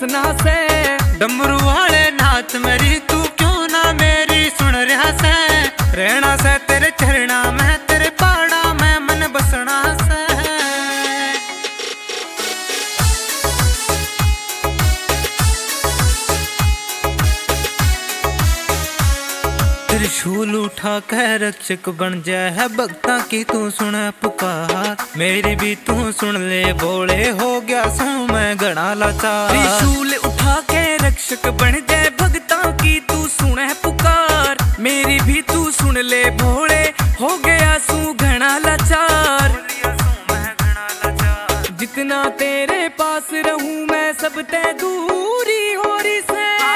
वसना से। डमरू वाले नाथ मेरी तू क्यों ना मेरी सुन रहा से। रहना से तेरे चरणा में तेरे पाड़ा में मन बसना से। त्रिशूल उठा के रक्षक बन जाए है भक्ता की तू सुन पुकार। मेरी भी तू सुन ले बोले हो गया सू मैं घना लाचार। त्रिशूल उठा के रक्षक बन जाए भक्ता की तू सुन पुकार। मेरी भी तू सुन ले भोले हो गया सू घना लाचार। जितना तेरे पास रहूं मैं सब ते दूरी हो रही से।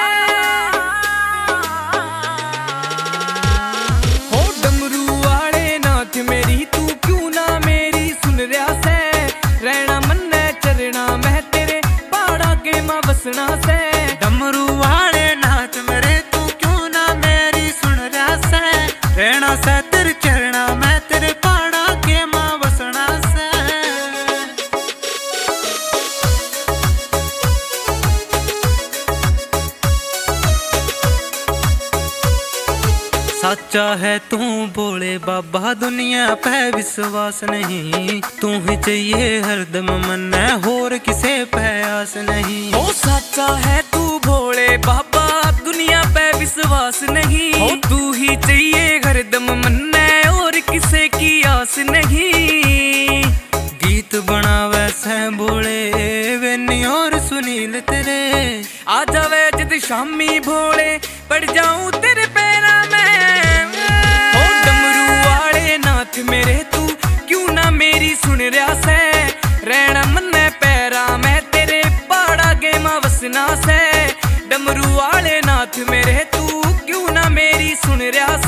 मेरी तू क्यों ना मेरी सुन रहा से। रहना मन चरना मैं तेरे पहाड़ा के मां बसना से। डमरू वाले नाथ मेरे तू क्यों ना मेरी सुन रहा से। रहना से तेरे चरणा मैं तेरे पहाड़ा के मां बसना से। सच्चा है तू बोले बाबा दुनिया पे विश्वास नहीं। तू ही चाहिए हरदम मन होर किसे पे आस नहीं। ओ सच्चा है तू भोले बाबा दुनिया पे विश्वास नहीं। ओ तू ही चाहिए हरदम मन और किसे की आस नहीं। गीत बनावे से बोले वेनी और सुनील तेरे। आ जावे जद शामी भोले पड़ जाऊं तेरे पैरा में। ओ डमरू वाले नाथ मेरे तू क्यों ना मेरी सुन रहा से। रहना मन पैरा मैं तेरे पहाड़ा के मां वसना से। डमरू वाले नाथ मेरे तू क्यों ना मेरी सुन रहा